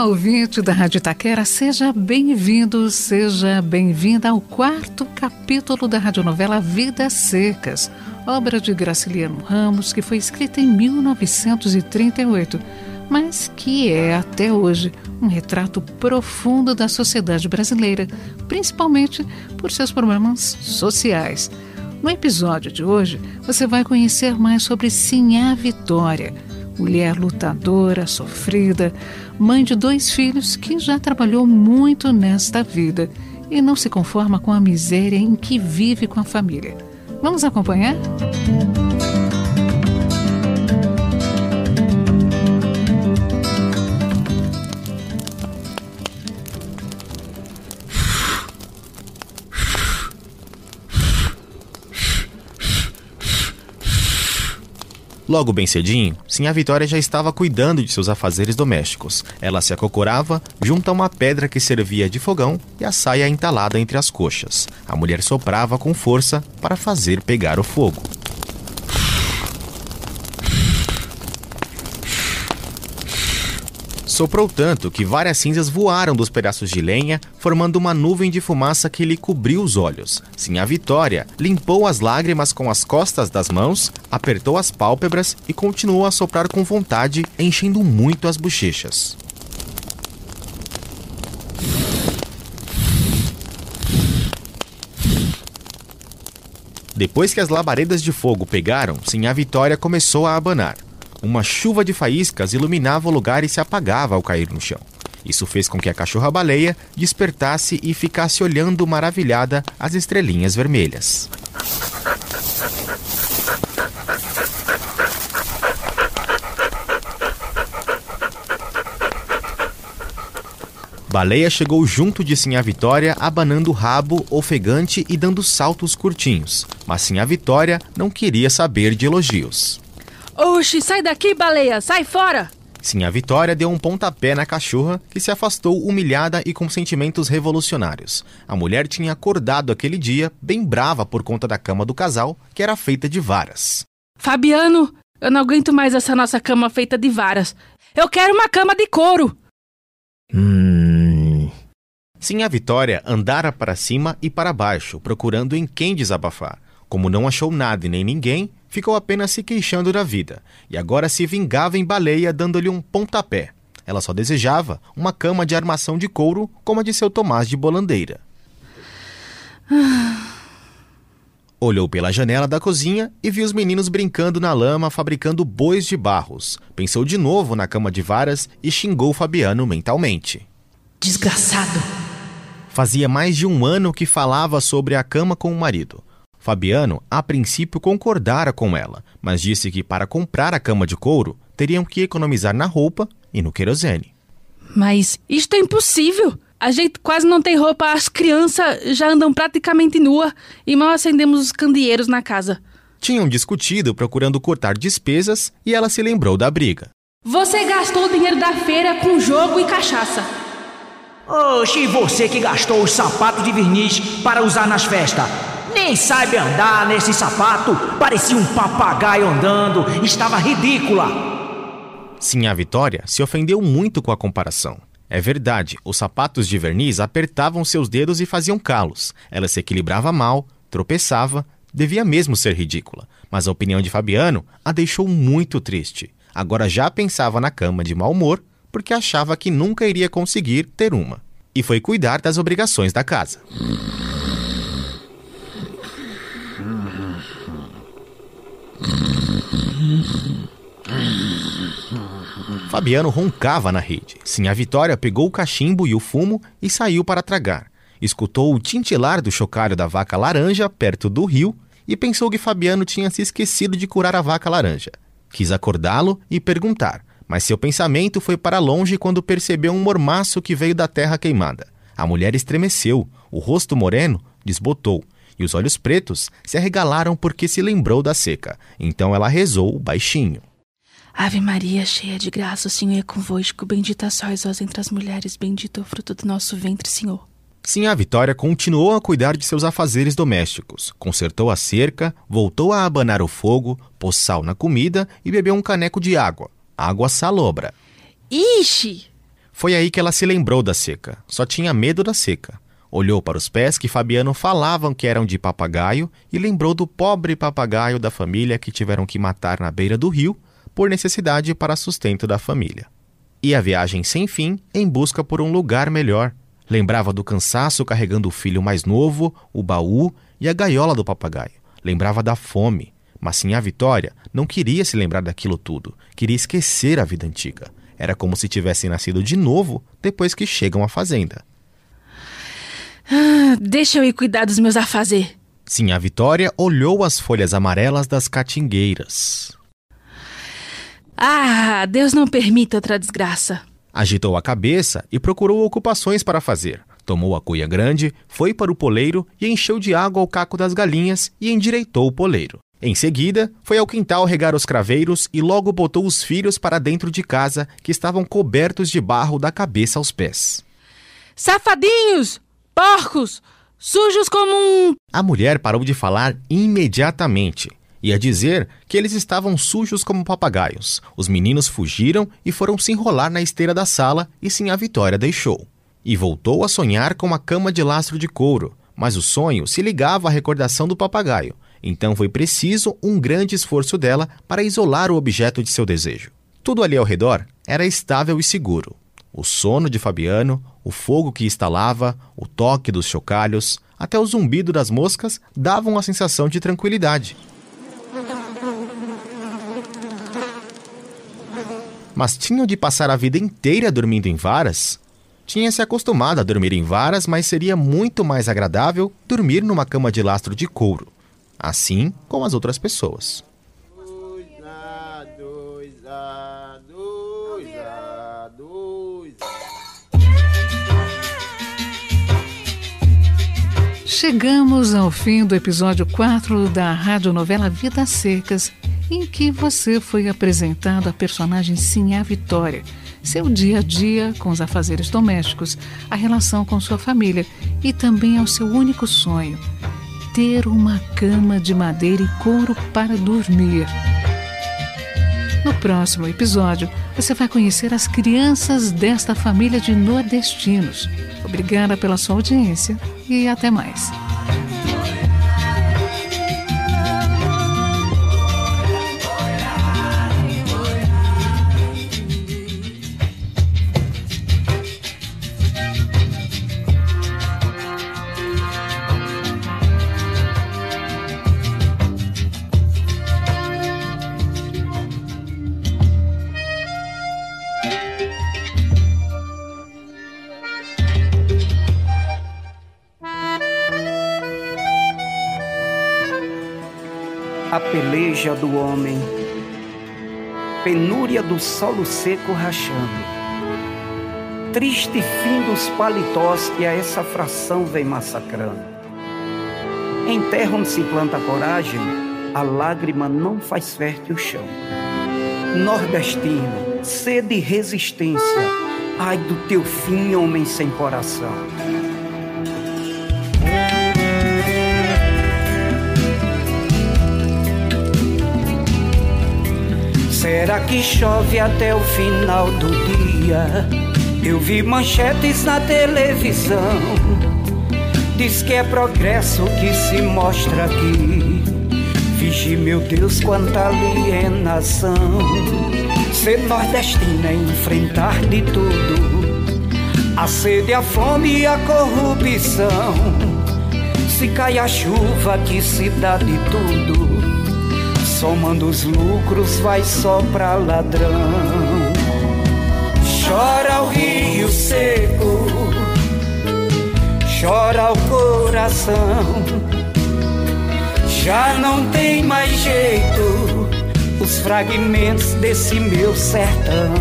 Olá, ouvinte da Rádio Itaquera, seja bem-vindo, seja bem-vinda ao 4º capítulo da radionovela Vidas Secas, obra de Graciliano Ramos, que foi escrita em 1938, mas que é, até hoje, um retrato profundo da sociedade brasileira, principalmente por seus problemas sociais. No episódio de hoje, você vai conhecer mais sobre Sinhá Vitória, mulher lutadora, sofrida, mãe de 2 filhos que já trabalhou muito nesta vida e não se conforma com a miséria em que vive com a família. Vamos acompanhar? Logo bem cedinho, Sinhá Vitória já estava cuidando de seus afazeres domésticos. Ela se acocorava junto a uma pedra que servia de fogão e a saia entalada entre as coxas. A mulher soprava com força para fazer pegar o fogo. Soprou tanto que várias cinzas voaram dos pedaços de lenha, formando uma nuvem de fumaça que lhe cobriu os olhos. Sinhá Vitória limpou as lágrimas com as costas das mãos, apertou as pálpebras e continuou a soprar com vontade, enchendo muito as bochechas. Depois que as labaredas de fogo pegaram, Sinhá Vitória começou a abanar. Uma chuva de faíscas iluminava o lugar e se apagava ao cair no chão. Isso fez com que a cachorra-baleia despertasse e ficasse olhando maravilhada as estrelinhas vermelhas. Baleia chegou junto de Sinhá Vitória, abanando o rabo, ofegante e dando saltos curtinhos. Mas Sinhá Vitória não queria saber de elogios. Oxi, sai daqui, baleia! Sai fora! Sinhá Vitória deu um pontapé na cachorra, que se afastou humilhada e com sentimentos revolucionários. A mulher tinha acordado aquele dia, bem brava por conta da cama do casal, que era feita de varas. Fabiano, eu não aguento mais essa nossa cama feita de varas. Eu quero uma cama de couro! Sinhá Vitória andara para cima e para baixo, procurando em quem desabafar. Como não achou nada e nem ninguém, ficou apenas se queixando da vida, e agora se vingava em Baleia, dando-lhe um pontapé. Ela só desejava uma cama de armação de couro como a de seu Tomás de Bolandeira. Olhou pela janela da cozinha e viu os meninos brincando na lama, fabricando bois de barros. Pensou de novo na cama de varas e xingou Fabiano mentalmente. Desgraçado! Fazia mais de 1 ano que falava sobre a cama com o marido. Fabiano, a princípio, concordara com ela, mas disse que para comprar a cama de couro, teriam que economizar na roupa e no querosene. Mas isto é impossível! A gente quase não tem roupa, as crianças já andam praticamente nuas e mal acendemos os candeeiros na casa. Tinham discutido procurando cortar despesas e ela se lembrou da briga. Você gastou o dinheiro da feira com jogo e cachaça. Oxi, você que gastou os sapatos de verniz para usar nas festas. Nem sabe andar nesse sapato, parecia um papagaio andando, estava ridícula. Sinhá Vitória se ofendeu muito com a comparação. É verdade, os sapatos de verniz apertavam seus dedos e faziam calos. Ela se equilibrava mal, tropeçava, devia mesmo ser ridícula. Mas a opinião de Fabiano a deixou muito triste. Agora já pensava na cama de mau humor, porque achava que nunca iria conseguir ter uma. E foi cuidar das obrigações da casa. Fabiano roncava na rede. Sinhá Vitória pegou o cachimbo e o fumo e saiu para tragar. Escutou o tintilar do chocalho da vaca laranja perto do rio e pensou que Fabiano tinha se esquecido de curar a vaca laranja. Quis acordá-lo e perguntar, mas seu pensamento foi para longe quando percebeu um mormaço que veio da terra queimada. A mulher estremeceu, o rosto moreno desbotou e os olhos pretos se arregalaram porque se lembrou da seca. Então ela rezou baixinho. Ave Maria, cheia de graça, o Senhor é convosco. Bendita sois vós entre as mulheres, bendito é o fruto do nosso ventre, Senhor. Sinhá Vitória continuou a cuidar de seus afazeres domésticos. Consertou a cerca, voltou a abanar o fogo, pôs sal na comida e bebeu um caneco de água. Água salobra. Ixi! Foi aí que ela se lembrou da seca. Só tinha medo da seca. Olhou para os pés que Fabiano falavam que eram de papagaio e lembrou do pobre papagaio da família que tiveram que matar na beira do rio por necessidade para sustento da família. E a viagem sem fim em busca por um lugar melhor. Lembrava do cansaço carregando o filho mais novo, o baú e a gaiola do papagaio. Lembrava da fome. Mas Sinhá Vitória não queria se lembrar daquilo tudo. Queria esquecer a vida antiga. Era como se tivessem nascido de novo depois que chegam à fazenda. Deixa eu ir cuidar dos meus afazeres. Sinhá Vitória olhou as folhas amarelas das catingueiras. Deus não permita outra desgraça. Agitou a cabeça e procurou ocupações para fazer. Tomou a cuia grande, foi para o poleiro e encheu de água o caco das galinhas e endireitou o poleiro. Em seguida, foi ao quintal regar os craveiros e logo botou os filhos para dentro de casa, que estavam cobertos de barro da cabeça aos pés. Safadinhos! Porcos! Sujos como A mulher parou de falar imediatamente. Ia dizer que eles estavam sujos como papagaios. Os meninos fugiram e foram se enrolar na esteira da sala e Sinhá Vitória deixou. E voltou a sonhar com uma cama de lastro de couro, mas o sonho se ligava à recordação do papagaio. Então foi preciso um grande esforço dela para isolar o objeto de seu desejo. Tudo ali ao redor era estável e seguro. O sono de Fabiano, o fogo que estalava, o toque dos chocalhos, até o zumbido das moscas davam a sensação de tranquilidade. Mas tinham de passar a vida inteira dormindo em varas? Tinha se acostumado a dormir em varas, mas seria muito mais agradável dormir numa cama de lastro de couro. Assim como as outras pessoas. Chegamos ao fim do episódio 4 da radionovela Vidas Secas, em que você foi apresentado a personagem Sinhá Vitória, seu dia a dia com os afazeres domésticos, a relação com sua família e também ao seu único sonho, ter uma cama de madeira e couro para dormir. No próximo episódio, você vai conhecer as crianças desta família de nordestinos. Obrigada pela sua audiência e até mais. A peleja do homem, penúria do solo seco rachando, triste fim dos paletós que a essa fração vem massacrando. Em terra onde se planta coragem, a lágrima não faz fértil o chão. Nordestino, sede e resistência, ai do teu fim, homem sem coração. Será que chove até o final do dia? Eu vi manchetes na televisão. Diz que é progresso que se mostra aqui. Vigi, meu Deus, quanta alienação. Ser nordestina é enfrentar de tudo, a sede, a fome e a corrupção. Se cai a chuva que se dá de tudo, somando os lucros vai só pra ladrão. Chora o rio seco, chora o coração. Já não tem mais jeito, os fragmentos desse meu sertão.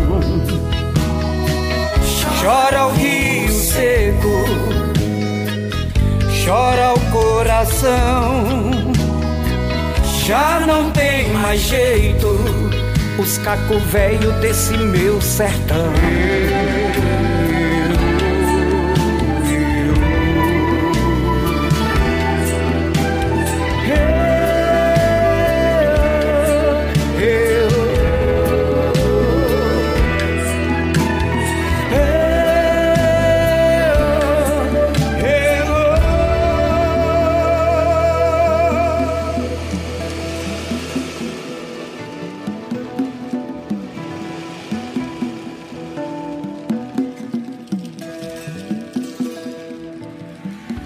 Chora o rio seco, chora o coração. Já não tem mais jeito, os caco velho desse meu sertão.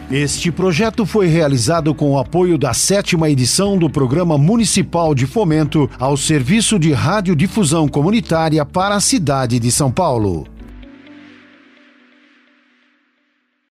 Este projeto foi realizado com o apoio da 7ª edição do Programa Municipal de Fomento ao Serviço de Radiodifusão Comunitária para a cidade de São Paulo.